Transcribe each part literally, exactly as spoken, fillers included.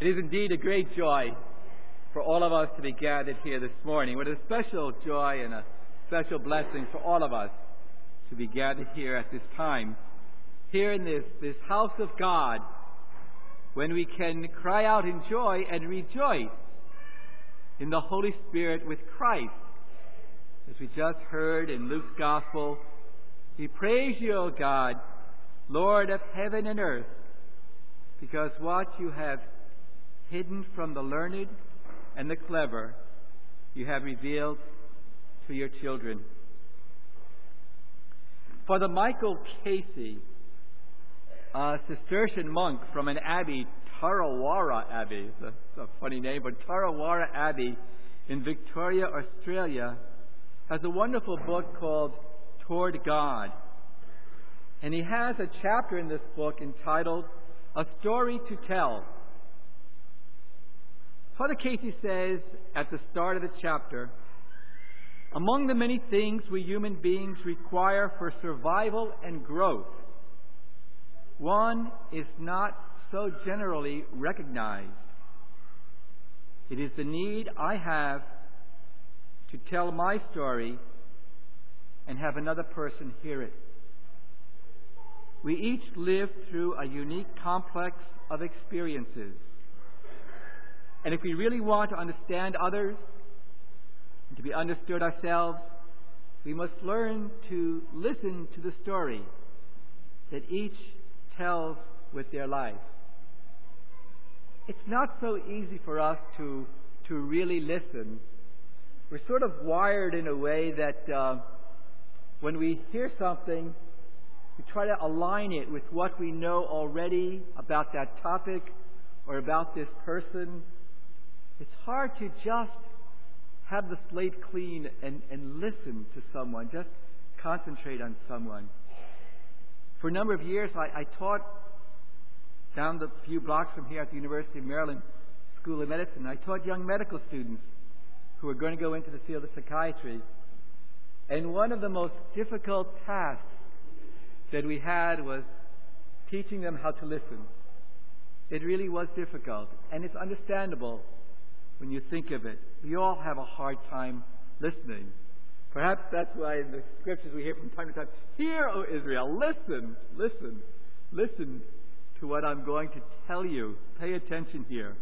It is indeed a great joy for all of us to be gathered here this morning. What a special joy and a special blessing for all of us to be gathered here at this time, here in this, this house of God, when we can cry out in joy and rejoice in the Holy Spirit with Christ. As we just heard in Luke's Gospel, we praise you, O God, Lord of heaven and earth, because what you have hidden from the learned and the clever, you have revealed to your children. Father Michael Casey, a Cistercian monk from an abbey, Tarawara Abbey, it's a, it's a funny name, but Tarawara Abbey in Victoria, Australia, has a wonderful book called Toward God. And he has a chapter in this book entitled A Story to Tell. Father Casey says at the start of the chapter, among the many things we human beings require for survival and growth, one is not so generally recognized. It is the need I have to tell my story and have another person hear it. We each live through a unique complex of experiences. And if we really want to understand others and to be understood ourselves, we must learn to listen to the story that each tells with their life. It's not so easy for us to, to really listen. We're sort of wired in a way that uh, when we hear something, we try to align it with what we know already about that topic or about this person. It's hard to just have the slate clean and, and listen to someone, just concentrate on someone. For a number of years, I, I taught down the few blocks from here at the University of Maryland School of Medicine. I taught young medical students who were going to go into the field of psychiatry. And one of the most difficult tasks that we had was teaching them how to listen. It really was difficult, and it's understandable when you think of it. We all have a hard time listening. Perhaps that's why in the scriptures we hear from time to time, hear, O Israel, listen, listen, listen to what I'm going to tell you. Pay attention here.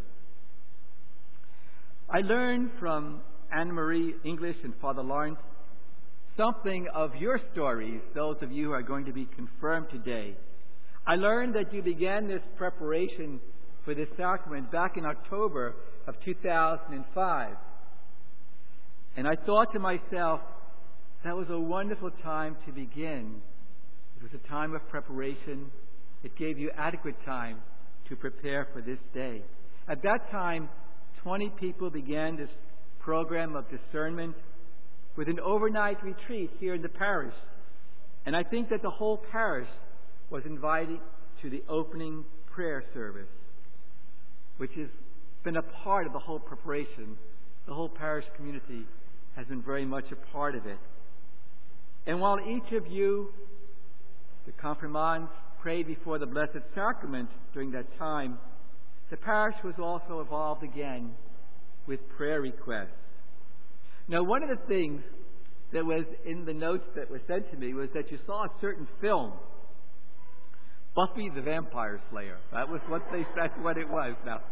I learned from Anne-Marie English and Father Lawrence something of your stories, those of you who are going to be confirmed today. I learned that you began this preparation for this sacrament back in October of two thousand five. And I thought to myself, that was a wonderful time to begin. It was a time of preparation. It gave you adequate time to prepare for this day. At that time, twenty people began this program of discernment with an overnight retreat here in the parish. And I think that the whole parish was invited to the opening prayer service, which has been a part of the whole preparation. The whole parish community has been very much a part of it. And while each of you, the confirmands, prayed before the Blessed Sacrament during that time, the parish was also involved again with prayer requests. Now, one of the things that was in the notes that were sent to me was that you saw a certain film, Buffy the Vampire Slayer. That was what they said what it was. Now,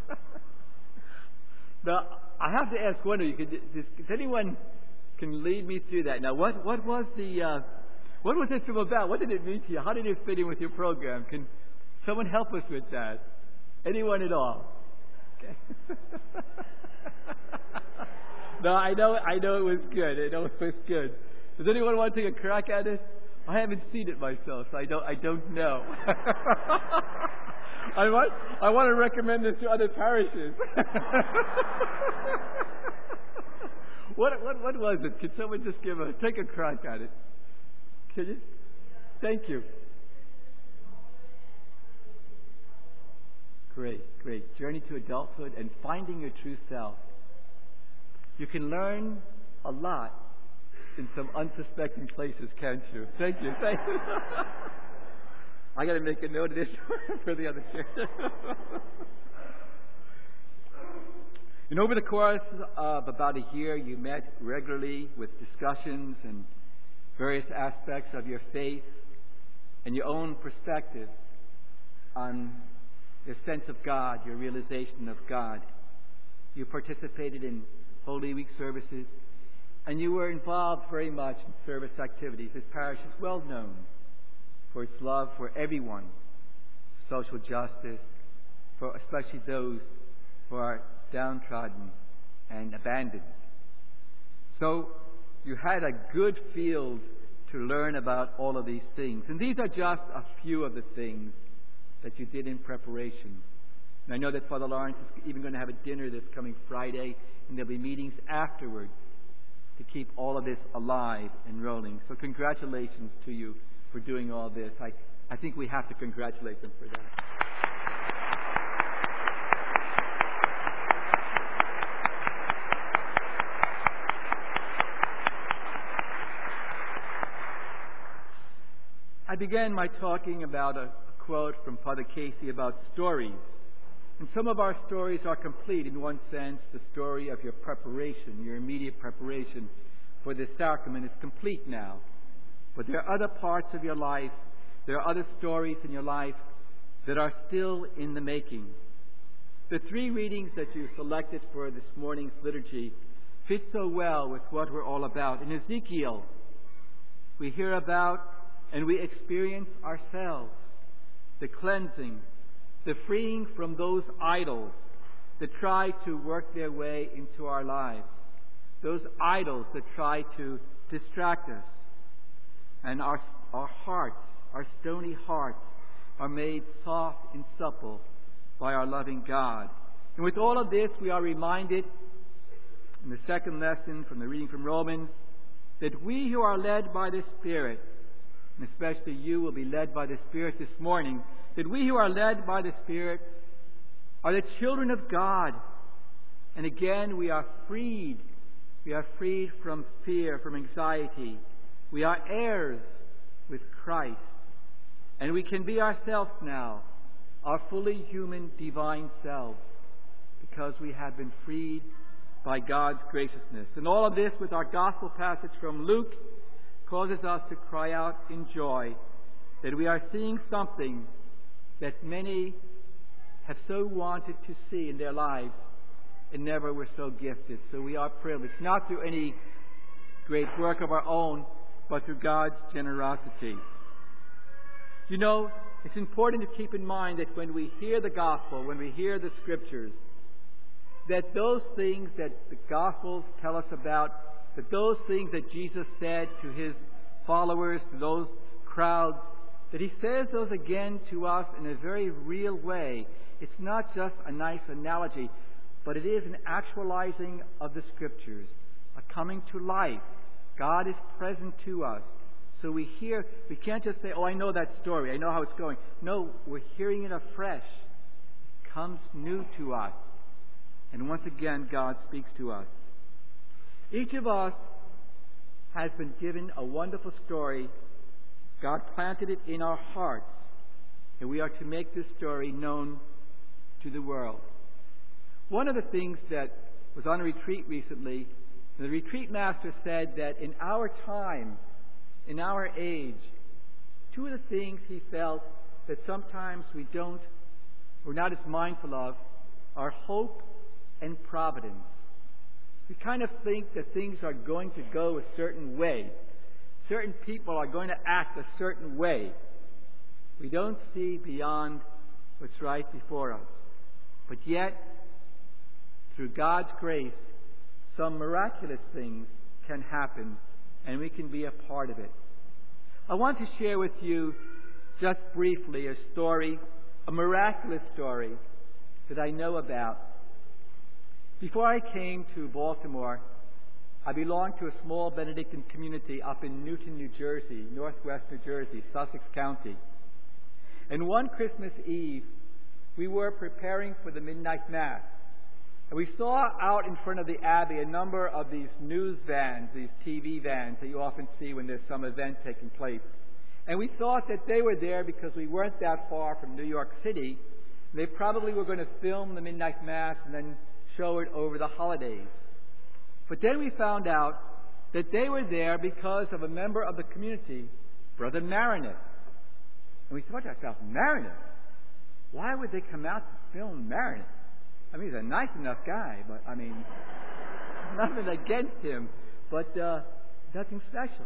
now I have to ask one of you, could, does anyone can lead me through that? Now, what, what was the uh, what was this film about? What did it mean to you? How did it fit in with your program? Can someone help us with that? Anyone at all? Okay. No, I know, I know it was good. I know it was good. Does anyone want to take a crack at it? I haven't seen it myself, so I don't, I don't know. I want, I want to recommend this to other parishes. what, what, what was it? Could someone just give a, take a crack at it? Can you? Thank you. Great, great. Journey to adulthood and finding your true self. You can learn a lot in some unsuspecting places, can't you? Thank you. Thank you. I got to make a note of this for the other chair. And over the course of about a year, you met regularly with discussions and various aspects of your faith and your own perspective on your sense of God, your realization of God. You participated in Holy Week services, and you were involved very much in service activities. This parish is well known for its love for everyone, social justice, for especially those who are downtrodden and abandoned. So you had a good field to learn about all of these things. And these are just a few of the things that you did in preparation. And I know that Father Lawrence is even going to have a dinner this coming Friday, and there'll be meetings afterwards to keep all of this alive and rolling. So congratulations to you for doing all this. I, I think we have to congratulate them for that. I began my talking about a, a quote from Father Casey about stories. And some of our stories are complete. In one sense, the story of your preparation, your immediate preparation for this sacrament is complete now. But there are other parts of your life, there are other stories in your life that are still in the making. The three readings that you selected for this morning's liturgy fit so well with what we're all about. In Ezekiel, we hear about and we experience ourselves the cleansing, the freeing from those idols that try to work their way into our lives, those idols that try to distract us. And our, our hearts, our stony hearts, are made soft and supple by our loving God. And with all of this, we are reminded in the second lesson from the reading from Romans that we who are led by the Spirit, and especially you will be led by the Spirit this morning, that we who are led by the Spirit are the children of God. And again, we are freed. We are freed from fear, from anxiety. We are heirs with Christ. And we can be ourselves now, our fully human divine selves, because we have been freed by God's graciousness. And all of this with our gospel passage from Luke causes us to cry out in joy that we are seeing something that many have so wanted to see in their lives and never were so gifted. So we are privileged, not through any great work of our own, but through God's generosity. You know, it's important to keep in mind that when we hear the gospel, when we hear the scriptures, that those things that the gospels tell us about, that those things that Jesus said to his followers, to those crowds, that he says those again to us in a very real way. It's not just a nice analogy, but it is an actualizing of the scriptures, a coming to life. God is present to us. So we hear, we can't just say, oh, I know that story, I know how it's going. No, we're hearing it afresh. It comes new to us. And once again, God speaks to us. Each of us has been given a wonderful story. God planted it in our hearts, and we are to make this story known to the world. One of the things that was on a retreat recently, the retreat master said that in our time, in our age, two of the things he felt that sometimes we don't, we're not as mindful of, are hope and providence. We kind of think that things are going to go a certain way. Certain people are going to act a certain way. We don't see beyond what's right before us. But yet, through God's grace, some miraculous things can happen, and we can be a part of it. I want to share with you just briefly a story, a miraculous story that I know about. Before I came to Baltimore, I belonged to a small Benedictine community up in Newton, New Jersey, northwest New Jersey, Sussex County. And one Christmas Eve, we were preparing for the midnight Mass. And we saw out in front of the Abbey a number of these news vans, these T V vans that you often see when there's some event taking place. And we thought that they were there because we weren't that far from New York City. They probably were going to film the midnight Mass and then show it over the holidays. But then we found out that they were there because of a member of the community, Brother Marinus. And we thought to ourselves, Marinus? Why would they come out to film Marinus? I mean, he's a nice enough guy, but I mean, nothing against him, but uh, nothing special.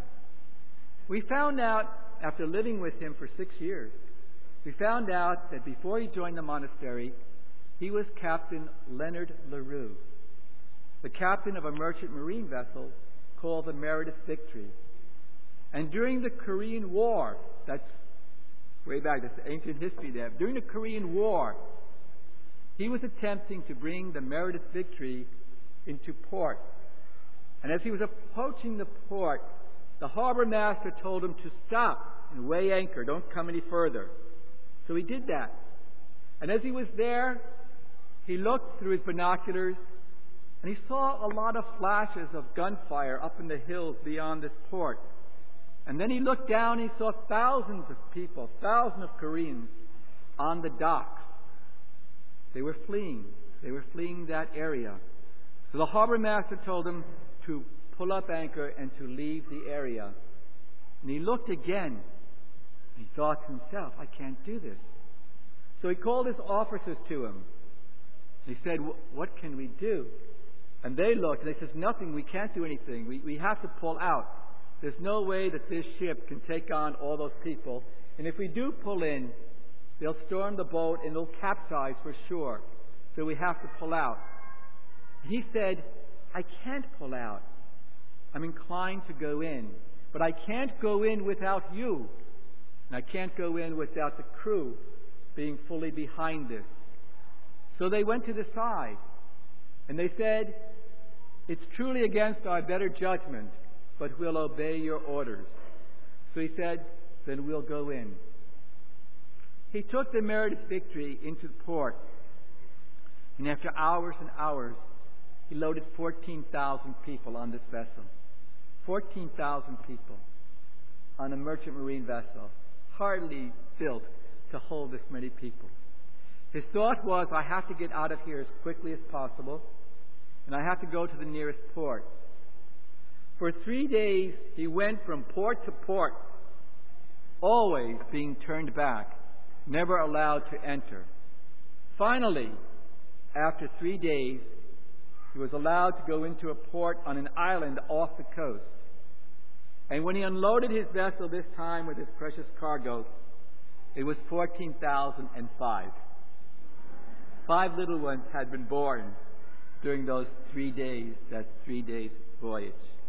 We found out, after living with him for six years, we found out that before he joined the monastery, he was Captain Leonard LaRue, the captain of a merchant marine vessel called the Meredith Victory. And during the Korean War, that's way back, that's ancient history there, during the Korean War, he was attempting to bring the Meredith Victory into port. And as he was approaching the port, the harbor master told him to stop and weigh anchor, don't come any further. So he did that. And as he was there, he looked through his binoculars and he saw a lot of flashes of gunfire up in the hills beyond this port. And then he looked down and he saw thousands of people, thousands of Koreans on the docks. They were fleeing. They were fleeing that area. So the harbor master told him to pull up anchor and to leave the area. And he looked again. And he thought to himself, I can't do this. So he called his officers to him. He said, what can we do? And they looked and they said, nothing, we can't do anything. We, we have to pull out. There's no way that this ship can take on all those people. And if we do pull in, they'll storm the boat and it'll capsize for sure. So we have to pull out. And he said, I can't pull out. I'm inclined to go in. But I can't go in without you. And I can't go in without the crew being fully behind this. So they went to the side. And they said, it's truly against our better judgment, but we'll obey your orders. So he said, then we'll go in. He took the Meredith Victory into port. And after hours and hours, he loaded fourteen thousand people on this vessel. fourteen thousand people on a merchant marine vessel, hardly built to hold this many people. His thought was, I have to get out of here as quickly as possible, and I have to go to the nearest port. For three days, he went from port to port, always being turned back, never allowed to enter. Finally, after three days, he was allowed to go into a port on an island off the coast. And when he unloaded his vessel this time with his precious cargo, it was fourteen thousand five. Five little ones had been born during those three days, that three days voyage.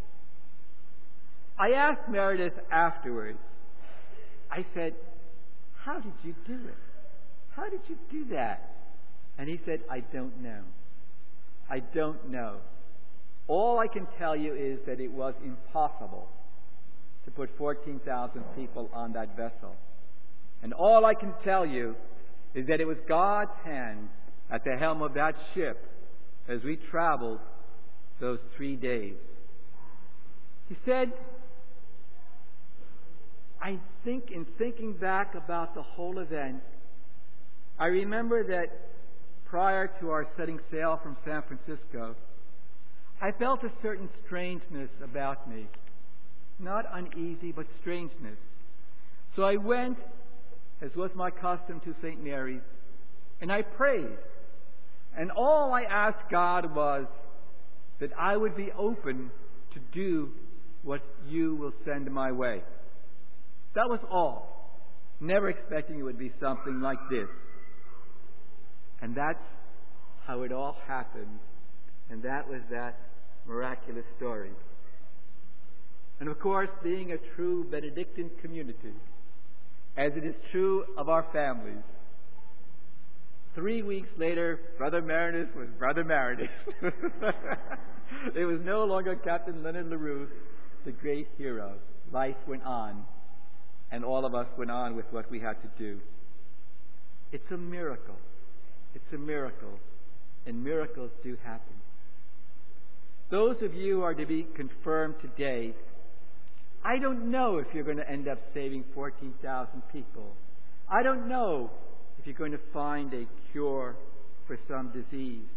I asked Meredith afterwards, I said, how did you do it? How did you do that? And he said, I don't know. I don't know. All I can tell you is that it was impossible to put fourteen thousand people on that vessel. And all I can tell you is that it was God's hand at the helm of that ship as we traveled those three days. He said, I think in thinking back about the whole event, I remember that prior to our setting sail from San Francisco, I felt a certain strangeness about me. Not uneasy, but strangeness. So I went, as was my custom, to Saint Mary's, and I prayed. And all I asked God was that I would be open to do what you will send my way. That was all. Never expecting it would be something like this. And that's how it all happened. And that was that miraculous story. And of course, being a true Benedictine community, as it is true of our families, three weeks later, Brother Marinus was Brother Marinus. It was no longer Captain Leonard LaRue, the great hero. Life went on, and all of us went on with what we had to do. It's a miracle. It's a miracle, and miracles do happen. Those of you who are to be confirmed today, I don't know if you're going to end up saving fourteen thousand people. I don't know if you're going to find a cure for some disease.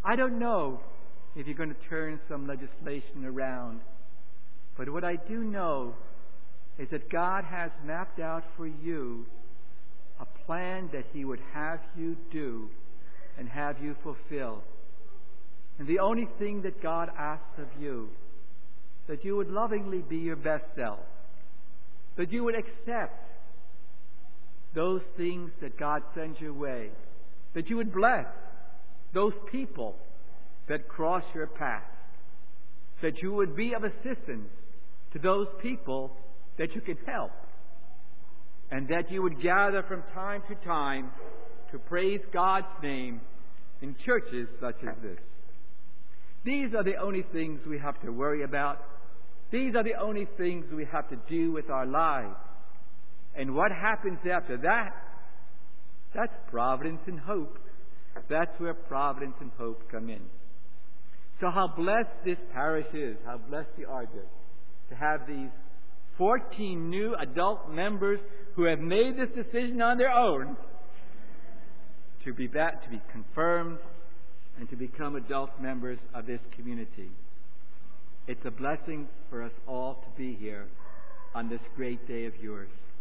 I don't know if you're going to turn some legislation around, but what I do know is that God has mapped out for you a plan that He would have you do and have you fulfill. And the only thing that God asks of you, that you would lovingly be your best self, that you would accept those things that God sends your way, that you would bless those people that cross your path, that you would be of assistance to those people that you can help, and that you would gather from time to time to praise God's name in churches such as this. These are the only things we have to worry about. These are the only things we have to do with our lives. And what happens after that, that's providence and hope. That's where providence and hope come in. So how blessed this parish is, how blessed we are to have these fourteen new adult members who have made this decision on their own to be that, to be confirmed and to become adult members of this community. It's a blessing for us all to be here on this great day of yours.